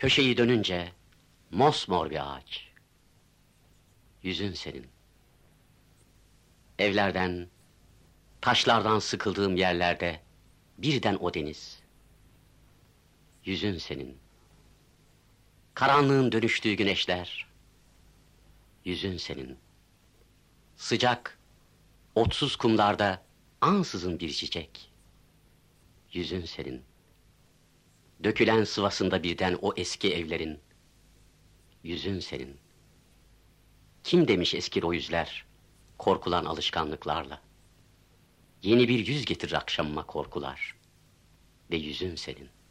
Köşeyi dönünce mosmor bir ağaç. Yüzün senin. Evlerden, taşlardan sıkıldığım yerlerde birden o deniz. Yüzün senin. Karanlığın dönüştüğü güneşler. Yüzün senin. Sıcak, otsuz kumlarda ansızın bir çiçek. Yüzün senin. Dökülen sıvasında birden o eski evlerin. Yüzün senin. Kim demiş eskir o yüzler, korkulan alışkanlıklarla. Yeni bir yüz getirir akşamıma korkular. Ve yüzün senin.